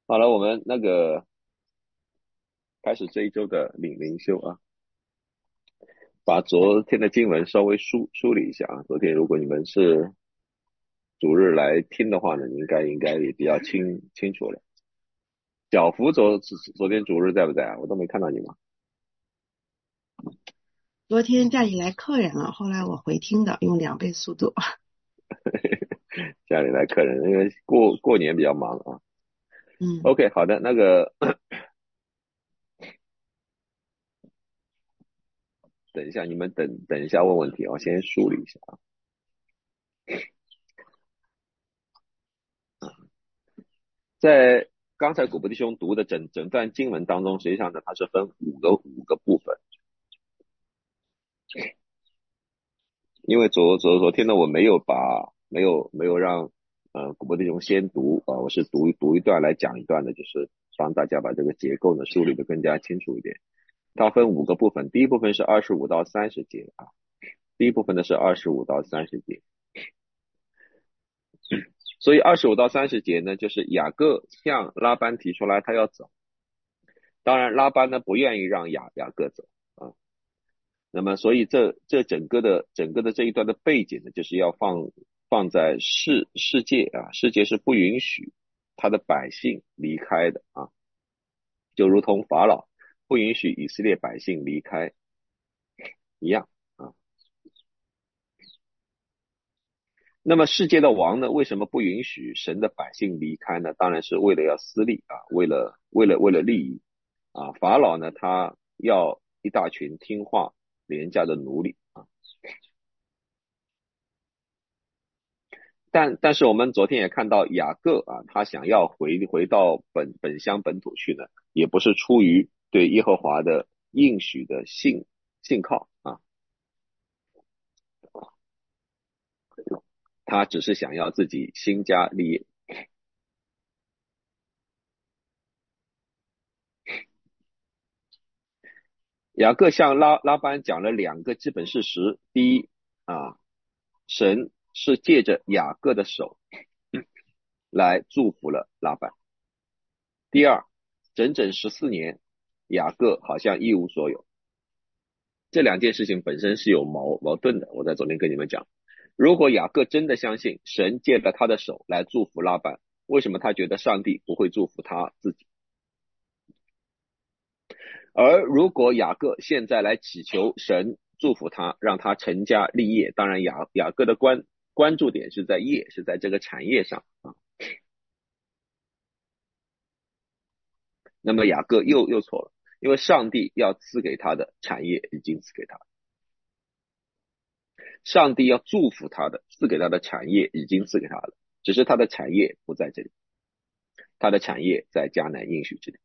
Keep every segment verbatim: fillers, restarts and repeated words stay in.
好了，我们那个开始这一周的领灵修啊，把昨天的经文稍微梳梳理一下啊。昨天如果你们是主日来听的话呢，应该应该也比较清清楚了。小福昨昨天主日在不在啊？我都没看到你嘛。 昨天家里来客人了，后来我回听的，用两倍速度。 家里来客人，因为过过年比较忙啊。 嗯， OK，好的，那个等一下，你们等等一下问问题啊，我先梳理一下啊。在刚才古布弟兄读的整整段经文当中，实际上呢，它是分五个五个部分。因为昨昨昨天呢，我没有把没有没有让呃古博弟兄先读啊、呃，我是读读一段来讲一段的，就是帮大家把这个结构呢梳理的更加清楚一点。它分五个部分，第一部分是二十五到三十节啊，第一部分呢是二十五到三十节，所以二十五到三十节呢，就是雅各向拉班提出来他要走，当然拉班呢不愿意让雅雅各走啊。那么，所以这这整个的整个的这一段的背景呢，就是要放放在世世界啊，世界是不允许他的百姓离开的啊，就如同法老不允许以色列百姓离开一样啊。那么世界的王呢，为什么不允许神的百姓离开呢？当然是为了要私利啊，为了为了为了利益啊。法老呢，他要一大群听话廉价的奴隶啊。但但是我们昨天也看到雅各啊，他想要回回到本本乡本土去呢，也不是出于对耶和华的应许的信信靠啊，他只是想要自己兴家立业。雅各向拉拉班讲了两个基本事实：第一啊，神是借着雅各的手来祝福了拉班；第二，整整十四年，雅各好像一无所有。这两件事情本身是有矛矛盾的。我在昨天跟你们讲，如果雅各真的相信神借了他的手来祝福拉班，为什么他觉得上帝不会祝福他自己？而如果雅各现在来祈求神祝福他，让他成家立业，当然雅雅各的关关注点是在业，是在这个产业上啊。那么雅各又又错了，因为上帝要赐给他的产业已经赐给他了，上帝要祝福他的赐给他的产业已经赐给他了，只是他的产业不在这里，他的产业在迦南应许之地。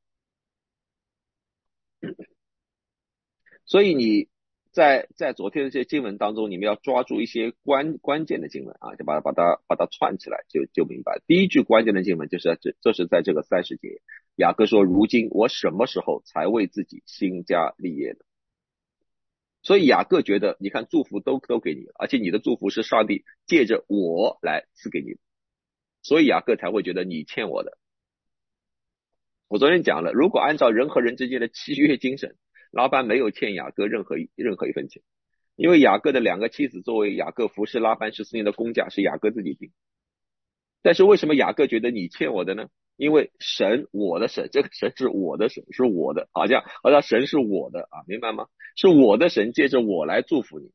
所以你在在昨天的这些经文当中，你们要抓住一些关关键的经文啊，就把它把它把它串起来，就就明白。第一句关键的经文就是这，这是在这个三十节，雅各说：“如今我什么时候才为自己兴家立业呢？”所以雅各觉得，你看祝福都都给你了，而且你的祝福是上帝借着我来赐给你的，所以雅各才会觉得你欠我的。我昨天讲了，如果按照人和人之间的契约精神，老板没有欠雅各任何一任何一分钱，因为雅各的两个妻子作为雅各服侍拉班十四年的工价是雅各自己定。但是为什么雅各觉得你欠我的呢？因为神，我的神，这个神是我的神，是我的，好像好像神是我的啊，明白吗？是我的神借着我来祝福你，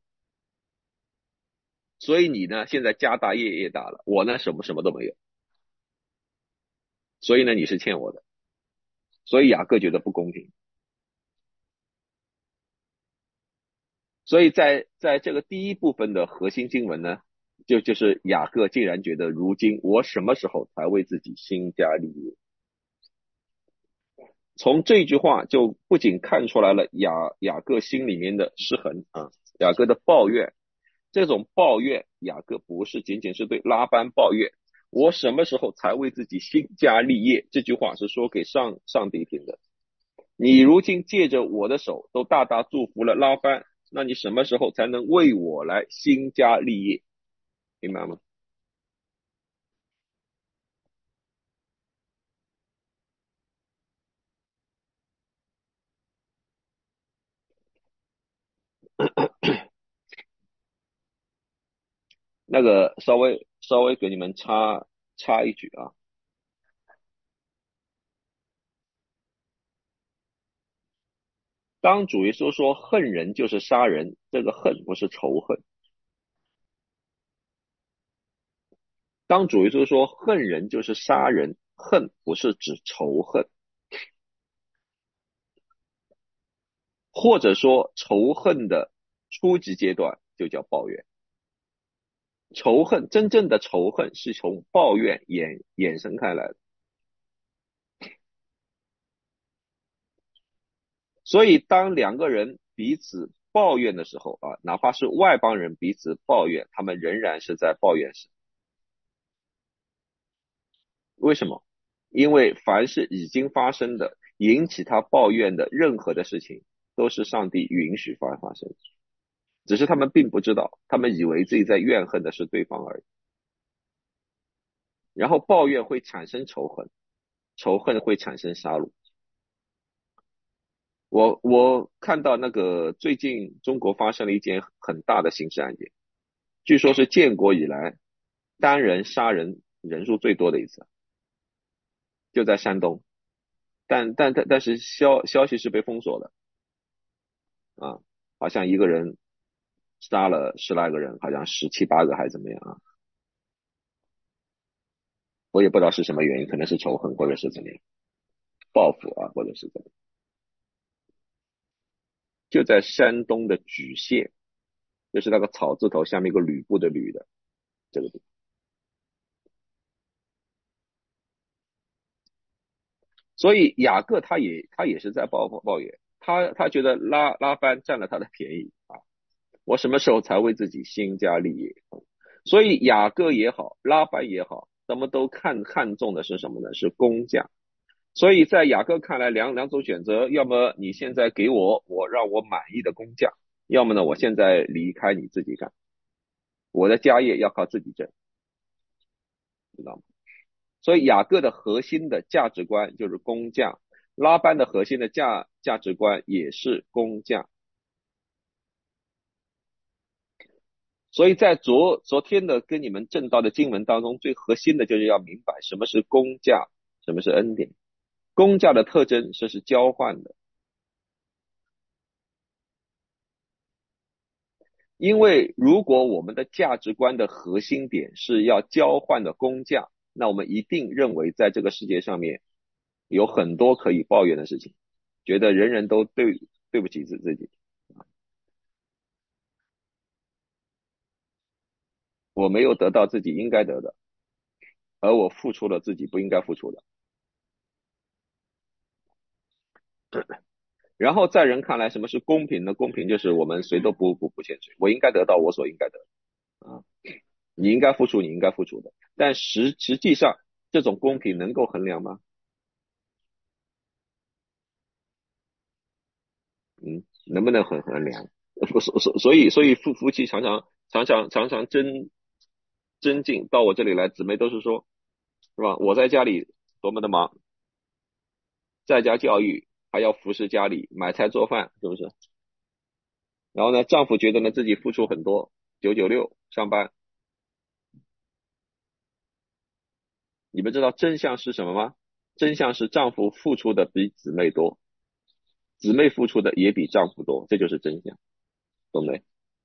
所以你呢现在家大业业大了，我呢什么什么都没有，所以呢你是欠我的，所以雅各觉得不公平。所以在在这个第一部分的核心经文呢，就就是雅各竟然觉得，如今我什么时候才为自己兴家立业？从这句话就不仅看出来了雅雅各心里面的失衡啊，雅各的抱怨，这种抱怨，雅各不是仅仅是对拉班抱怨，我什么时候才为自己兴家立业？这句话是说给上上帝听的。你如今借着我的手都大大祝福了拉班，那你什么时候才能为我来兴家立业？明白吗？ 那个稍微稍微给你们插插一句啊，当主耶稣说恨人就是杀人，这个恨不是仇恨。当主耶稣说恨人就是杀人，恨不是指仇恨，或者说仇恨的初级阶段就叫抱怨。仇恨真正的仇恨是从抱怨衍衍生开来的。所以当两个人彼此抱怨的时候啊，哪怕是外邦人彼此抱怨，他们仍然是在抱怨神。为什么？因为凡是已经发生的引起他抱怨的任何的事情，都是上帝允许发发生，只是他们并不知道，他们以为自己在怨恨的是对方而已。然后抱怨会产生仇恨，仇恨会产生杀戮。我我看到那个最近中国发生了一件很大的刑事案件，据说是建国以来单人杀人人数最多的一次，就在山东。但但但但是消消息是被封锁的啊，好像一个人杀了十来个人，好像十七八个还是怎么样啊？我也不知道是什么原因，可能是仇恨或者是怎么样报复啊，或者是怎么样。就在山东的莒县，就是那个草字头下面一个吕布的吕的这个地方。所以雅各他也他也是在抱抱怨，他他觉得拉拉班占了他的便宜啊，我什么时候才为自己兴家立业？所以雅各也好，拉班也好，他们都看看重的是什么呢？是工价。所以在雅各看来，两两种选择，要么你现在给我我让我满意的工价，要么呢我现在离开你自己干，我的家业要靠自己挣，知道吗？所以雅各的核心的价值观就是工匠，拉班的核心的价价值观也是工匠。所以在昨昨天的跟你们正道的经文当中，最核心的就是要明白什么是工价，什么是恩典。工价的特征是是交换的，因为如果我们的价值观的核心点是要交换的工价，那我们一定认为在这个世界上面有很多可以抱怨的事情，觉得人人都对对不起自自己，我没有得到自己应该得的，而我付出了自己不应该付出的。然后在人看来，什么是公平呢？公平就是我们谁都不不不欠谁，我应该得到我所应该得的啊，你应该付出你应该付出的。但实实际上，这种公平能够衡量吗？嗯，能不能很衡量？所所所以所以夫夫妻常常常常常常争争竞到我这里来，姊妹都是说，是吧？我在家里多么的忙，在家教育还要服侍家里，买菜做饭，是不是？然后呢，丈夫觉得呢自己付出很多，九九六上班。你们知道真相是什么吗？真相是丈夫付出的比姊妹多，姊妹付出的也比丈夫多，这就是真相，懂没？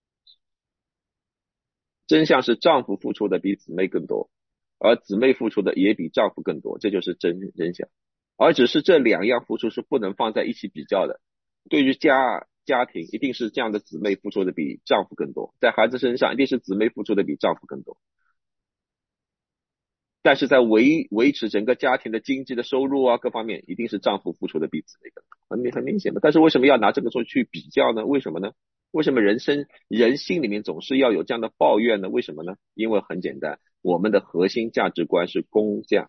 真相是丈夫付出的比姊妹更多，而姊妹付出的也比丈夫更多，这就是真真相。而只是这两样付出是不能放在一起比较的。对于家家庭，一定是这样的姊妹付出的比丈夫更多；在孩子身上，一定是姊妹付出的比丈夫更多。但是在维维持整个家庭的经济的收入啊，各方面一定是丈夫付出的比姊妹更多，很明很明显的。但是为什么要拿这个做去比较呢？为什么呢？为什么人生人心里面总是要有这样的抱怨呢？为什么呢？因为很简单，我们的核心价值观是工匠。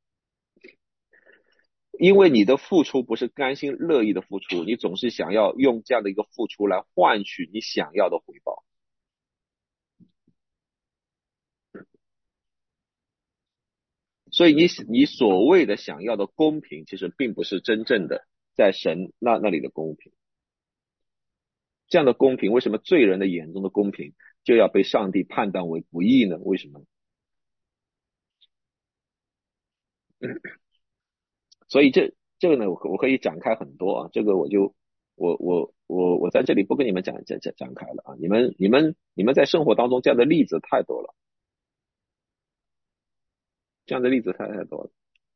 因为你的付出不是甘心乐意的付出，你总是想要用这样的一个付出来换取你想要的回报。所以你你所谓的想要的公平，其实并不是真正的在神那那里的公平。这样的公平，为什么罪人的眼中的公平就要被上帝判断为不义呢？为什么？所以这这个呢，我我可以展开很多啊，这个我就我我我我在这里不跟你们讲展展展开了啊，你们你们你们在生活当中这样的例子太多了，这样的例子太太多了，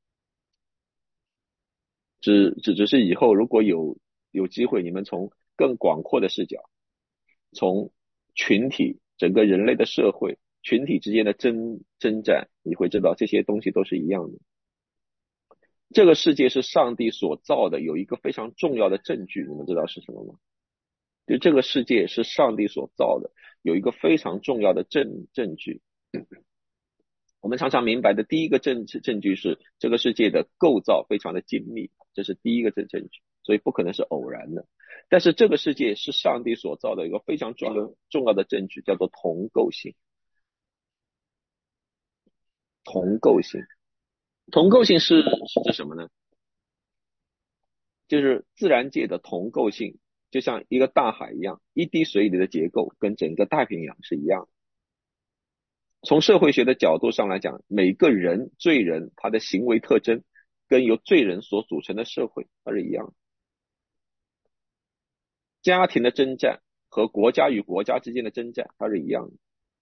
只只只是以后如果有有机会，你们从更广阔的视角，从群体整个人类的社会群体之间的征征战，你会知道这些东西都是一样的。这个世界是上帝所造的，有一个非常重要的证据，你们知道是什么吗？就这个世界是上帝所造的，有一个非常重要的证证据。我们常常明白的第一个证证据是这个世界的构造非常的精密，这是第一个证证据，所以不可能是偶然的。但是这个世界是上帝所造的一个非常重要重要的证据，叫做同构性。同构性，同构性是是指什么呢？就是自然界的同构性，就像一个大海一样，一滴水里的结构跟整个太平洋是一样的。从社会学的角度上来讲，每个人罪人他的行为特征跟由罪人所组成的社会它是一样的。家庭的征战和国家与国家之间的征战它是一样的。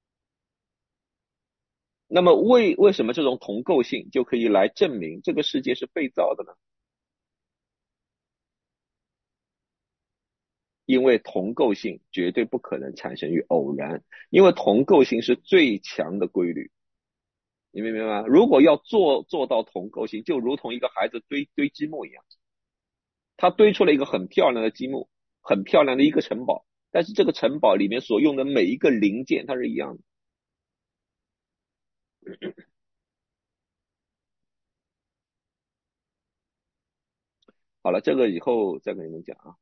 那么为为什么这种同构性就可以来证明这个世界是被造的呢？因为同构性绝对不可能产生于偶然，因为同构性是最强的规律。你明白吗？如果要做做到同构性，就如同一个孩子堆堆积木一样，他堆出了一个很漂亮的积木，很漂亮的一个城堡，但是这个城堡里面所用的每一个零件它是一样的。好了，这个以后再跟你们讲啊。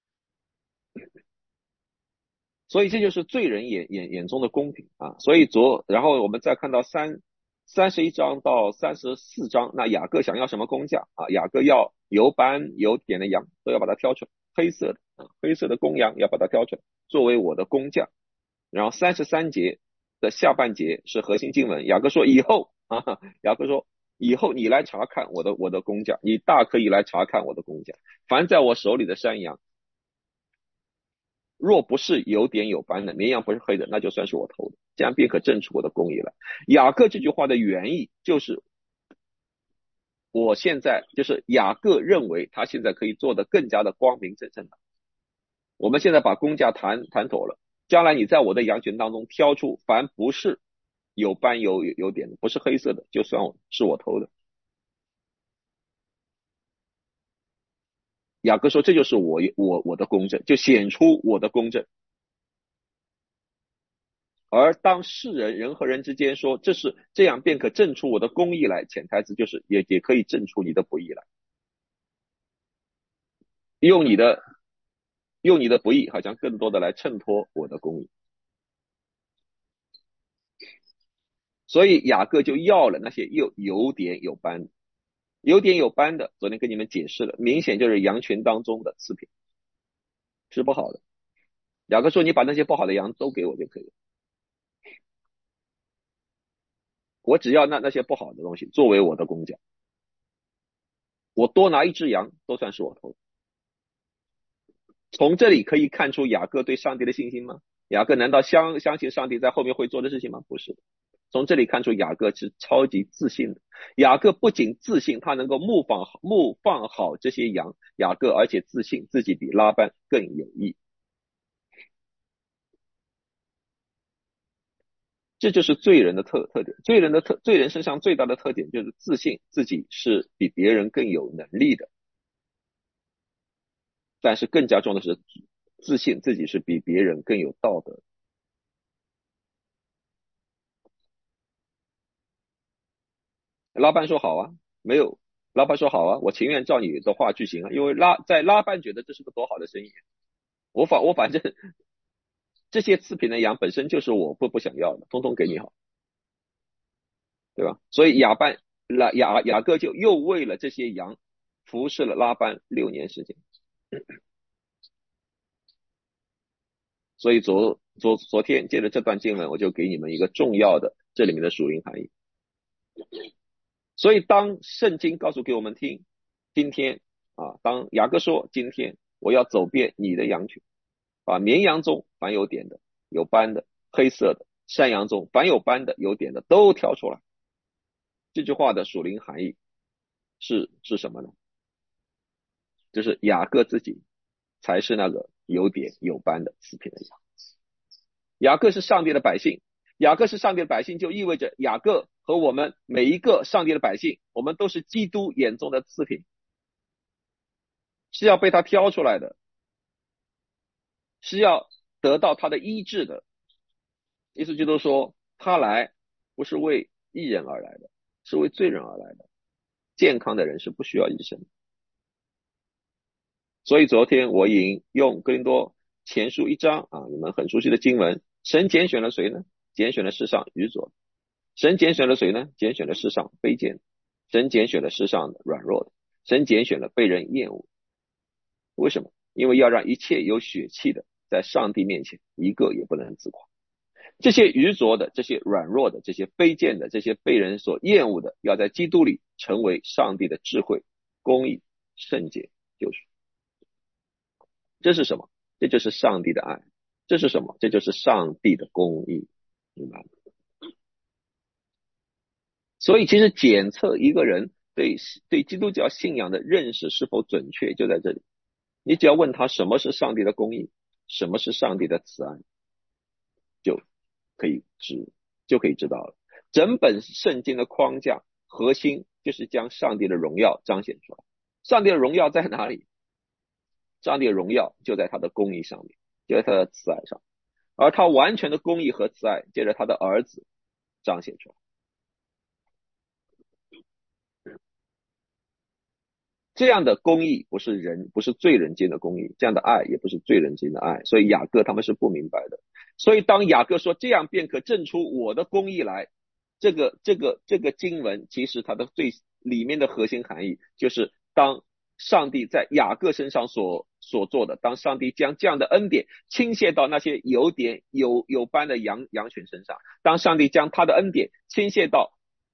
所以这就是罪人眼眼眼中的公平啊。所以昨然后我们再看到三三十一章到三十四章，那雅各想要什么工价啊？雅各要有斑有点的羊都要把它挑出来，黑色的啊，黑色的公羊要把它挑出来作为我的工价。然后三十三节的下半节是核心经文，雅各说以后啊，雅各说以后你来查看我的我的工价，你大可以来查看我的工价，凡在我手里的山羊。若不是有点有斑的，绵羊不是黑的，那就算是我偷的，这样便可证出我的公义来。雅各这句话的原意就是，我现在就是雅各认为他现在可以做得更加的光明正正的。我们现在把公价谈谈妥了，将来你在我的羊群当中挑出凡不是有斑有有点的，不是黑色的，就算我是我偷的。雅各说这就是我我我的公正，就显出我的公正。而当世人人和人之间说这是这样便可证出我的公义来，潜台词就是也也可以证出你的不义来，用你的用你的不义好像更多的来衬托我的公义。所以雅各就要了那些有有点有斑有点有斑的，昨天跟你们解释了，明显就是羊群当中的次品，是不好的。雅各说你把那些不好的羊都给我就可以了，我只要那那些不好的东西作为我的公价，我多拿一只羊都算是我偷的。从这里可以看出雅各对上帝的信心吗？雅各难道相相信上帝在后面会做的事情吗？不是。从这里看出雅各是超级自信的。雅各不仅自信他能够牧放牧放好这些羊，雅各而且自信自己比拉班更有义。这就是罪人的特特点。罪人的特罪人身上最大的特点就是自信自己是比别人更有能力的，但是更加重要的是自信自己是比别人更有道德。拉班说好啊，没有。拉班说好啊，我情愿照你的话去行啊，因为拉在拉班觉得这是个多好的生意，我反我反正这些次品的羊本身就是我不不想要的，通通给你好，对吧？所以雅班拉雅雅各就又为了这些羊服侍了拉班六年时间。 所以昨昨昨天借着这段经文，我就给你们一个重要的这里面的属灵含义。所以当圣经告诉给我们听，今天啊，当雅各说今天我要走遍你的羊群，把绵羊中凡有点的、有斑的、黑色的，山羊中凡有斑的、有点的都挑出来。这句话的属灵含义是是什么呢？就是雅各自己才是那个有点有斑的四品的羊。雅各是上帝的百姓，雅各是上帝的百姓，就意味着雅各和我们每一个上帝的百姓，我们都是基督眼中的次品，是要被他挑出来的，是要得到他的医治的。耶稣基督说，他来不是为义人而来的，是为罪人而来的。健康的人是不需要医生的。所以昨天我引用哥林多前书一章啊，你们很熟悉的经文，神拣选了谁呢？拣选了世上愚拙的。神拣选了谁呢？拣选了世上卑贱的。神拣选了世上的软弱的。神拣选了被人厌恶。为什么？因为要让一切有血气的在上帝面前一个也不能自夸。这些愚拙的，这些软弱的，这些卑贱的，这些被人所厌恶的，要在基督里成为上帝的智慧、公义、圣洁、救赎。这是什么？这就是上帝的爱。这是什么？这就是上帝的公义。明白吗？所以其实检测一个人对对基督教信仰的认识是否准确，就在这里。你只要问他什么是上帝的公义，什么是上帝的慈爱，就可以知就可以知道了。整本圣经的框架核心就是将上帝的荣耀彰显出来。上帝的荣耀在哪里？上帝的荣耀就在他的公义上面，就在他的慈爱上，而他完全的公义和慈爱借着他的儿子彰显出来。这样的公义不是人，不是罪人间的公义，这样的爱也不是罪人间的爱，所以雅各他们是不明白的。所以当雅各说这样便可证出我的公义来，这个这个这个经文其实它的最里面的核心含义就是当上帝在雅各身上所所做的，当上帝将这样的恩典倾泻到那些有点有有斑的羊羊群身上，当上帝将他的恩典倾泻到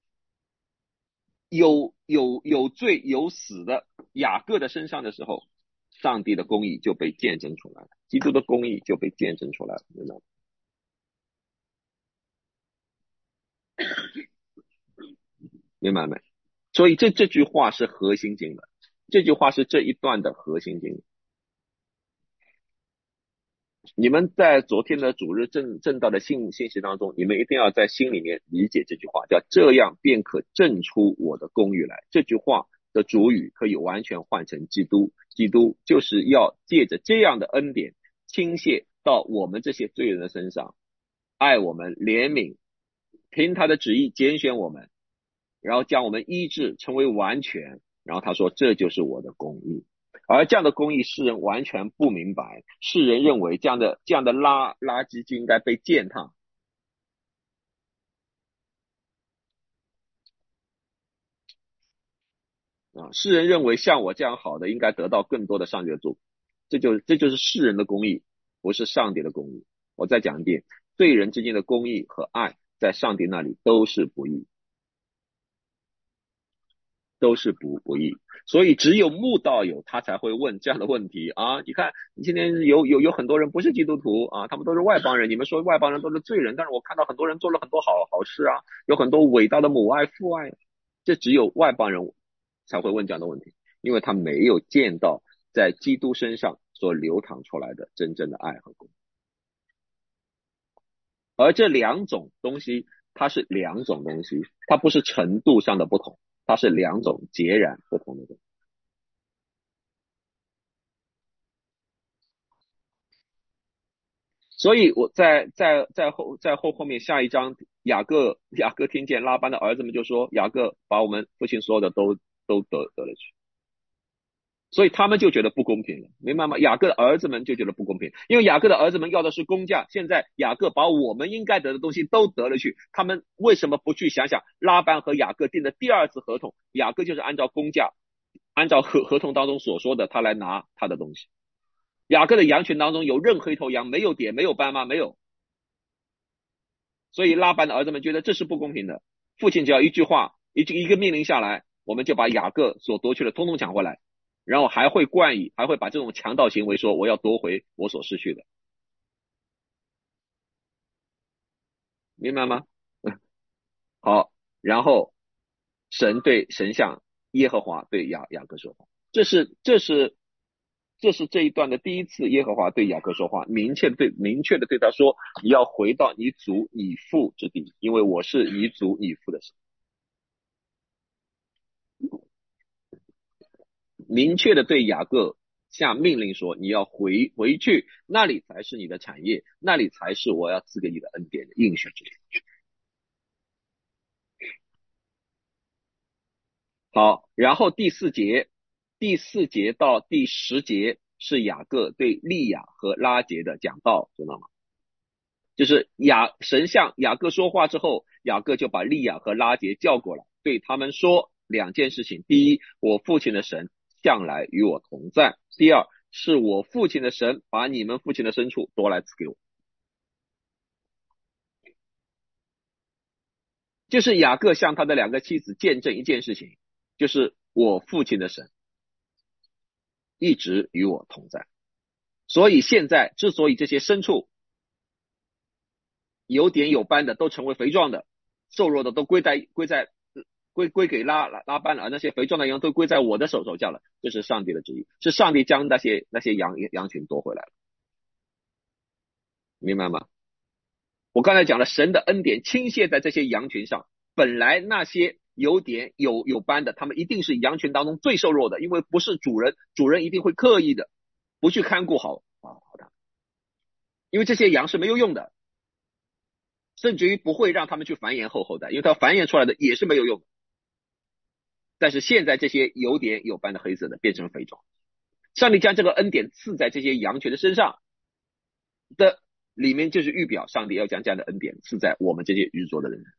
有有有罪有死的雅各的身上的时候，上帝的公义就被见证出来了，基督的公义就被见证出来了。明白吗？明白没？所以这这句话是核心经文，这句话是这一段的核心经文。你们在昨天的主日正正道的信信息当中，你们一定要在心里面理解这句话，叫这样便可证出我的公义来。这句话的主语可以完全换成基督，基督就是要借着这样的恩典倾泻到我们这些罪人的身上，爱我们，怜悯，凭他的旨意拣选我们，然后将我们医治成为完全，然后他说这就是我的公义。而这样的公义世人完全不明白，世人认为这样的这样的垃垃圾就应该被践踏。啊，世人认为像我这样好的应该得到更多的上帝的祝福，这就这就是世人的公义，不是上帝的公义。我再讲一遍，罪人之间的公义和爱在上帝那里都是不义，都是不不义。所以只有慕道友他才会问这样的问题啊！你看，你今天有有有很多人不是基督徒啊，他们都是外邦人，你们说外邦人都是罪人，但是我看到很多人做了很多好好事啊，有很多伟大的母爱父爱，这只有外邦人才会问这样的问题，因为他没有见到在基督身上所流淌出来的真正的爱和公义。而这两种东西，它是两种东西，它不是程度上的不同，它是两种截然不同的东西。所以我在在在后在后后面下一章，雅各雅各听见拉班的儿子们就说，雅各把我们父亲所有的都都得得了去，所以他们就觉得不公平了，明白吗？雅各的儿子们就觉得不公平，因为雅各的儿子们要的是工价，现在雅各把我们应该得的东西都得了去，他们为什么不去想想拉班和雅各订的第二次合同？雅各就是按照工价，按照合合同当中所说的，他来拿他的东西。 雅各的羊群当中有任何一头羊没有点没有斑吗？没有。所以拉班的儿子们觉得这是不公平的，父亲只要一句话，一句一个命令下来，我们就把雅各所夺去的通通抢回来，然后还会冠以，还会把这种强盗行为说我要夺回我所失去的，明白吗？好，然后神对神像耶和华对雅雅各说话，这是这是这是这一段的第一次耶和华对雅各说话，明确的对明确的对他说，你要回到你祖你父之地，因为我是你祖你父的神。明确的对雅各下命令说，你要回回去，那里才是你的产业，那里才是我要赐给你的恩典的应许之地。好，然后第四节，第四节到第十节是雅各对利亚和拉结的讲道，知道吗？就是雅神向雅各说话之后，雅各就把利亚和拉结叫过来，对他们说两件事情：第一，我父亲的神向来与我同在；第二，是我父亲的神把你们父亲的牲畜夺来赐给我。就是雅各向他的两个妻子见证一件事情，就是我父亲的神一直与我同在。所以现在之所以这些牲畜有点有斑的都成为肥壮的，瘦弱的都归在归在归归给拉拉拉班了，而那些肥壮的羊都归在我的手手下了，这是上帝的旨意，是上帝将那些那些羊羊群夺回来了，明白吗？我刚才讲了，神的恩典倾泻在这些羊群上，本来那些有点有有斑的，他们一定是羊群当中最瘦弱的，因为不是主人，主人一定会刻意的不去看顾好啊好的，因为这些羊是没有用的，甚至于不会让他们去繁衍后后代，因为它繁衍出来的也是没有用的。但是现在这些有点有斑的黑色的变成肥壮，上帝将这个恩典赐在这些羊群的身上的里面，就是预表上帝要将这样的恩典赐在我们这些愚拙的人。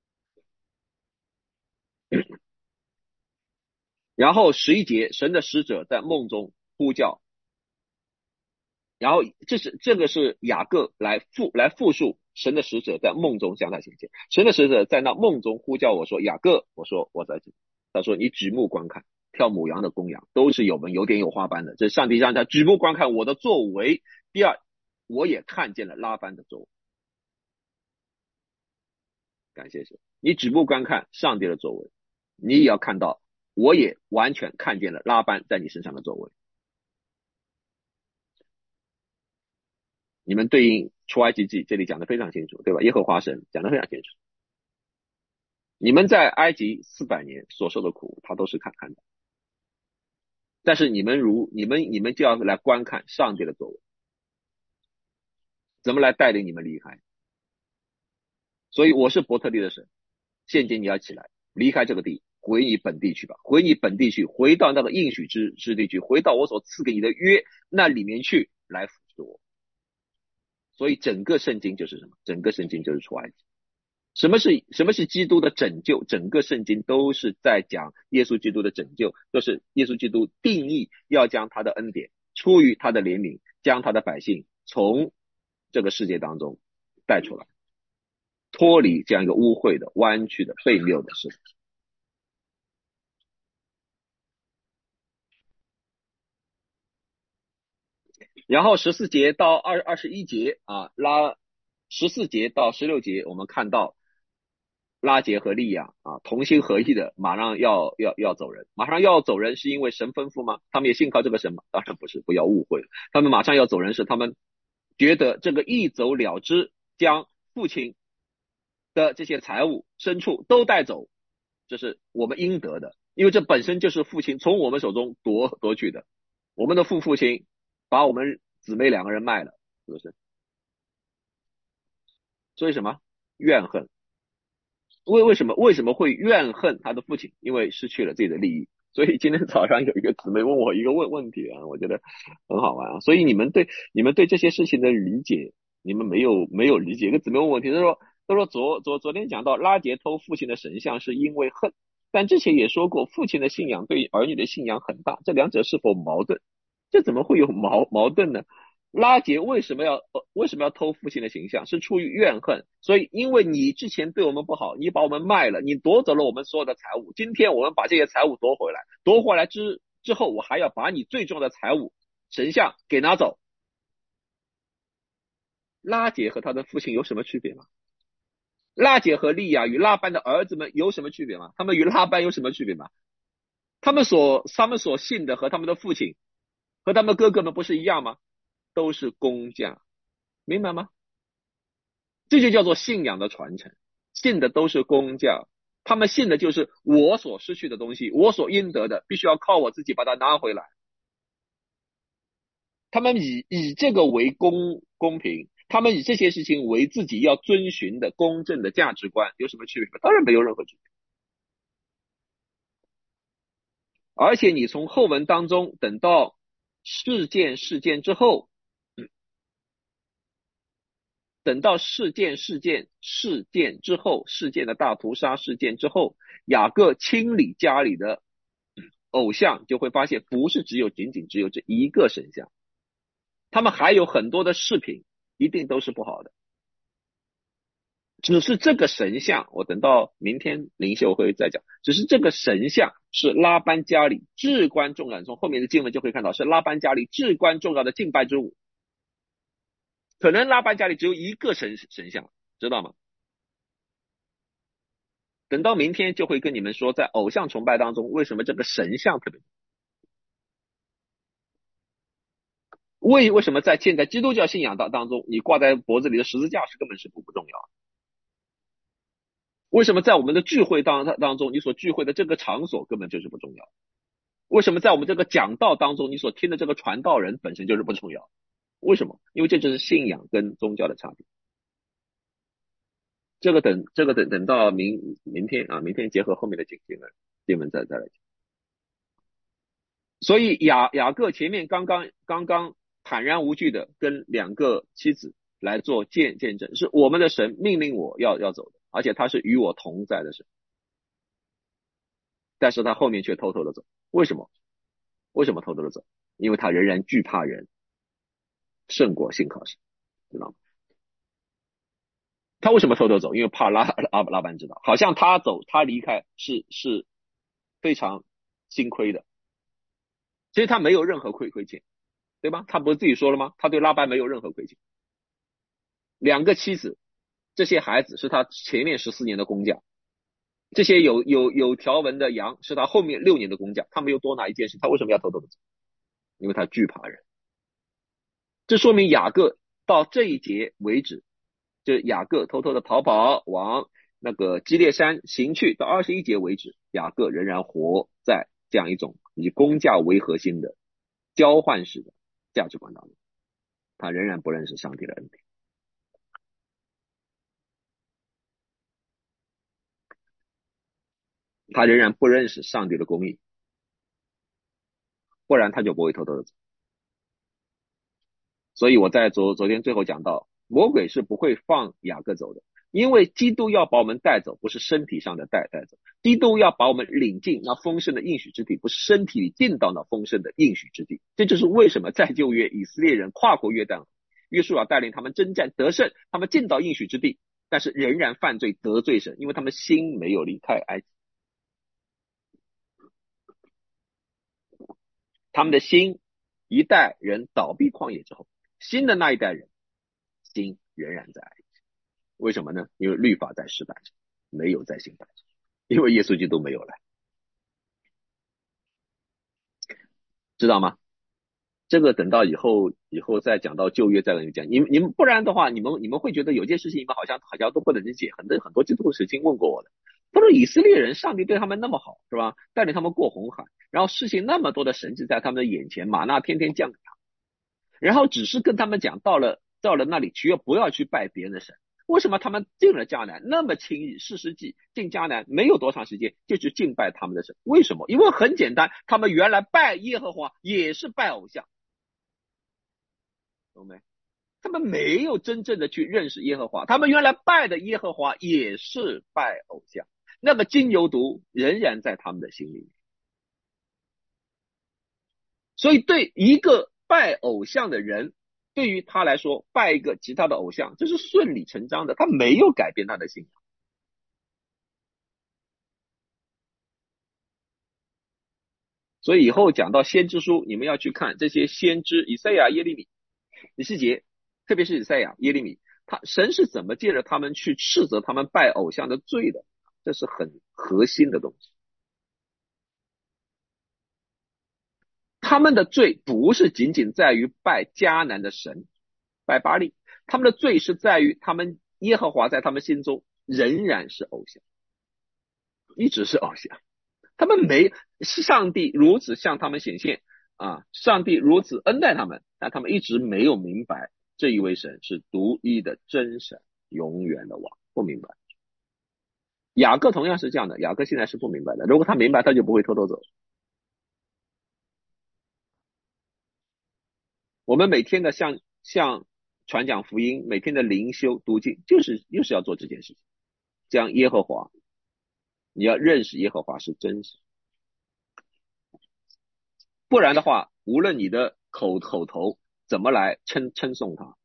然后十一节，神的使者在梦中呼叫，然后这是这个是雅各来复来复述神的使者在梦中向他显现，神的使者在那梦中呼叫我说雅各，我说我在这里，他说你举目观看，跳母羊的公羊都是有纹有点有花斑的，这是上帝让他举目观看我的作为。第二，我也看见了拉班的作为，感谢神，你举目观看上帝的作为，你也要看到我也完全看见了拉班在你身上的作为。你们对应出埃及记这里讲的非常清楚，对吧？耶和华神讲的非常清楚，你们在埃及四百年所受的苦他都是看看的，但是你们如你们你们就要来观看上帝的作为，怎么来带领你们离开。所以我是伯特利的神，现今你要起来离开这个地，回你本地去吧，回你本地去，回到那个应许之之地去，回到我所赐给你的约那里面去，来服侍我。所以整个圣经就是什么？整个圣经就是出埃及。什么是什么是基督的拯救？整个圣经都是在讲耶稣基督的拯救，都是耶稣基督定义要将他的恩典出于他的怜悯，将他的百姓从这个世界当中带出来，脱离这样一个污秽的、弯曲的、悖谬的事。然后十四节到二二十一节啊，拉十四节到十六节，我们看到拉结和利亚啊同心合意的，马上要要要走人，马上要走人，是因为神吩咐吗？他们也信靠这个神吗？当然不是，不要误会了。他们马上要走人，是他们觉得这个一走了之，将父亲的这些财物、牲畜都带走，这是我们应得的，因为这本身就是父亲从我们手中夺夺取的，我们的父父亲把我们姊妹两个人卖了，是不是？所以什么怨恨？为为什么为什么会怨恨他的父亲？因为失去了自己的利益。所以今天早上有一个姊妹问我一个问问题啊，我觉得很好玩啊。所以你们对你们对这些事情的理解，你们没有没有理解。一个姊妹问问题，他说他说昨昨昨天讲到拉结偷父亲的神像是因为恨，但之前也说过父亲的信仰对儿女的信仰很大，这两者是否矛盾？ 这怎么会有矛矛盾呢？拉结为什么要呃为什么要偷父亲的形象？是出于怨恨，所以因为你之前对我们不好，你把我们卖了，你夺走了我们所有的财物，今天我们把这些财物夺回来，夺回来之之后，我还要把你最重要的财物神像给拿走。拉结和他的父亲有什么区别吗？拉结和利亚与拉班的儿子们有什么区别吗？他们与拉班有什么区别吗？他们所他们所信的和他们的父亲和他们哥哥们不是一样吗？都是工匠，明白吗？这就叫做信仰的传承，信的都是工匠，他们信的就是我所失去的东西，我所应得的，必须要靠我自己把它拿回来。他们以以这个为公公平，他们以这些事情为自己要遵循的公正的价值观，有什么区别吗？当然没有任何区别。而且你从后文当中，等到事件事件之后，等到事件事件事件之后，事件的大屠杀事件之后，雅各清理家里的偶像，就会发现不是只有仅仅只有这一个神像，他们还有很多的饰品，一定都是不好的。只是这个神像，我等到明天灵修会再讲。只是这个神像是拉班家里至关重要的，从后面的经文就可以看到，是拉班家里至关重要的敬拜之物。可能拉班家里只有一个神神像，知道吗？等到明天就会跟你们说，在偶像崇拜当中，为什么这个神像特别为为什么在现在基督教信仰当当中，你挂在脖子里的十字架是根本是不不重要的？为什么在我们的聚会当当中，你所聚会的这个场所根本就是不重要？为什么在我们这个讲道当中，你所听的这个传道人本身就是不重要？为什么？因为这就是信仰跟宗教的差别。这个等这个等等到明明天啊，明天结合后面的经经文经文再再来讲。所以雅雅各前面刚刚刚刚坦然无惧的跟两个妻子来做见见证，是我们的神命令我要要走的，而且他是与我同在的神，但是他后面却偷偷的走，为什么？为什么偷偷的走？因为他仍然惧怕人胜过信靠神，知道吗？他为什么偷偷走？因为怕拉拉拉班知道，好像他走他离开是是非常心亏的，其实他没有任何亏亏欠，对吧？他不是自己说了吗？他对拉班没有任何亏欠。两个妻子，这些孩子是他前面十四年的工匠，这些有有有条纹的羊是他后面六年的工匠，他没有多拿一件事，他为什么要偷偷的走？因为他惧怕人。这说明雅各到这一节为止，就雅各偷偷的逃跑往那个基列山行去，到二十一节为止，雅各仍然活在这样一种以工价为核心的交换式的价值观当中，他仍然不认识上帝的恩典，他仍然不认识上帝的公义，不然他就不会偷偷的走。所以我在昨昨天最后讲到，魔鬼是不会放雅各走的，因为基督要把我们带走，不是身体上的带带走，基督要把我们领进那丰盛的应许之地，不是身体里进到那丰盛的应许之地。这就是为什么在旧约以色列人跨过约旦，约书亚带领他们征战得胜，他们进到应许之地，但是仍然犯罪得罪神，因为他们心没有离开埃及，他们的心一代人倒闭旷野之后，新的那一代人心仍然在埃及。为什么呢？因为律法在世代上，没有在新代上，因为耶稣基督没有来，知道吗？这个等到以后以后再讲到旧约再跟你讲，你们你们不然的话，你们你们会觉得有件事情你们好像好像都不能理解。很多很多基督徒曾经问过我的，他说以色列人上帝对他们那么好，是吧？带领他们过红海，然后实行那么多的神迹在他们的眼前，玛纳天天降给他，然后只是跟他们讲，到了到了那里去不要去拜别人的神。为什么他们进了迦南那么轻易？四世纪进迦南没有多长时间就去敬拜他们的神，为什么？因为很简单，他们原来拜耶和华也是拜偶像，懂没？他们没有真正的去认识耶和华，他们原来拜的耶和华也是拜偶像，那个金牛犊仍然在他们的心里。 所以对一个拜偶像的人，对于他来说，拜一个其他的偶像，这是顺理成章的，他没有改变他的信仰。所以以后讲到先知书，你们要去看这些先知以赛亚、耶利米、以西结，特别是以赛亚、耶利米，他神是怎么借着他们去斥责他们拜偶像的罪的，这是很核心的东西。他们的罪不是仅仅在于拜迦南的神，拜巴力，他们的罪是在于他们耶和华在他们心中仍然是偶像，一直是偶像。他们没上帝如此向他们显现啊，上帝如此恩待他们，但他们一直没有明白这一位神是独一的真神，永远的王，不明白。雅各同样是这样的，雅各现在是不明白的，如果他明白，他就不会偷偷走。我们每天的向向传讲福音，每天的灵修读经，就是就是要做这件事情，将耶和华，你要认识耶和华是真实，不然的话，无论你的口口头怎么来称称颂他，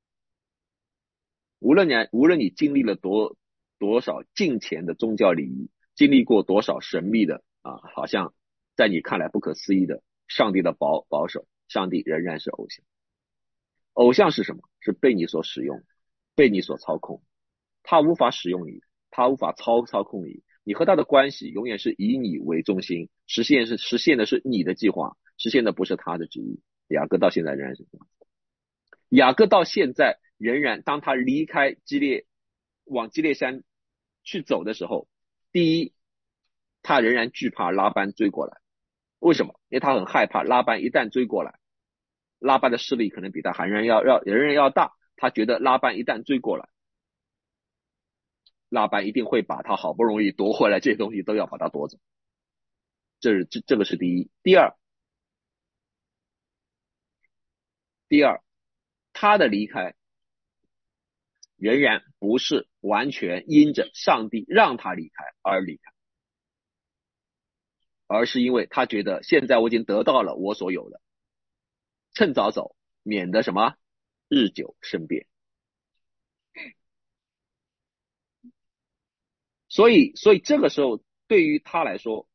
无论你无论你经历了多多少敬虔的宗教礼仪，经历过多少神秘的啊，好像在你看来不可思议的上帝的保保守，上帝仍然是偶像。偶像是什么？是被你所使用，被你所操控。他无法使用你，他无法操操控你，你和他的关系永远是以你为中心，实现是实现的是你的计划，实现的不是他的旨意。雅各到现在仍然是这样。雅各到现在仍然，当他离开基列，往基列山去走的时候，第一，他仍然惧怕拉班追过来。为什么？因为他很害怕拉班一旦追过来，拉班的势力可能比他还人要要仍然要大，他觉得拉班一旦追过来，拉班一定会把他好不容易夺回来这些东西都要把他夺走。这是这这个是第一。第二，第二，他的离开仍然不是完全因着上帝让他离开而离开，而是因为他觉得现在我已经得到了我所有的，趁早走，免得什么日久生变。所以，所以这个时候对于他来说，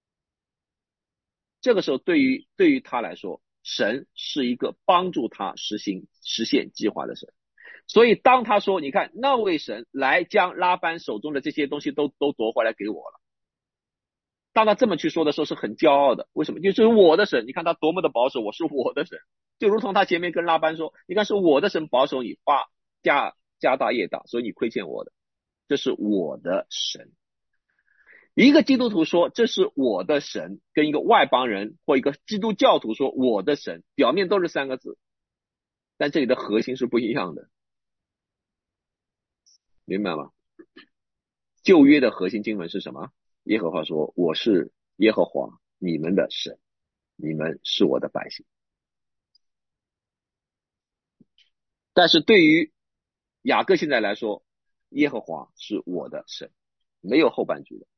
这个时候对于对于他来说，神是一个帮助他实行实现计划的神。所以当他说，你看那位神来将拉班手中的这些东西都都夺回来给我了，当他这么去说的时候是很骄傲的。为什么？就是我的神，你看他多么的保守我，是我的神，就如同他前面跟拉班说，你看是我的神保守你，发家家大业大，所以你亏欠我的，这是我的神。一个基督徒说这是我的神，跟一个外邦人或一个基督教徒说我的神，表面都是三个字，但这里的核心是不一样的，明白吗？旧约的核心经文是什么？耶和华说我是耶和华你们的神，你们是我的百姓。但是对于雅各现在来说，耶和华是我的神，没有后半句的。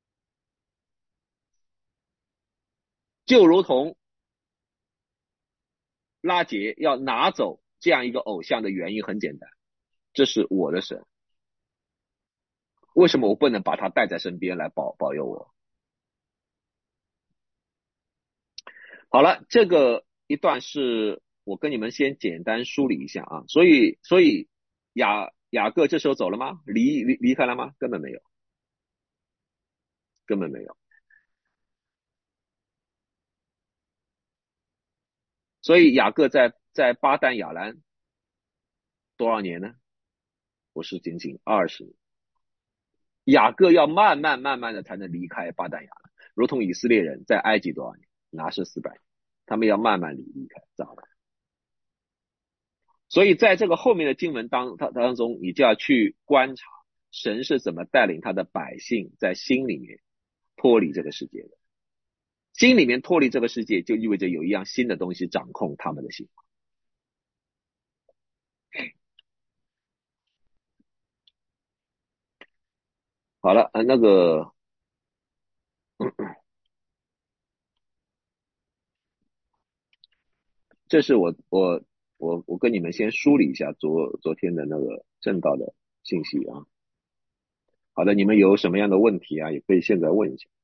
就如同拉结要拿走这样一个偶像的原因很简单，这是我的神，为什么我不能把他带在身边来保保佑我？好了，这个一段是我跟你们先简单梳理一下啊。所以，所以雅雅各这时候走了吗？离离离开了吗？根本没有，根本没有。所以雅各在在巴旦亚兰多少年呢？不是仅仅二十年。雅各要慢慢慢慢的才能离开巴旦亚兰，如同以色列人在埃及多少年？拿是四百年，他们要慢慢离离开这样。所以在这个后面的经文当当中，你就要去观察神是怎么带领他的百姓在心里面脱离这个世界的。心里面脱离这个世界，就意味着有一样新的东西掌控他们的心。好了，呃，那个这是我我我我跟你们先梳理一下昨昨天的那个正道的信息啊。好的，你们有什么样的问题啊，也可以现在问一下。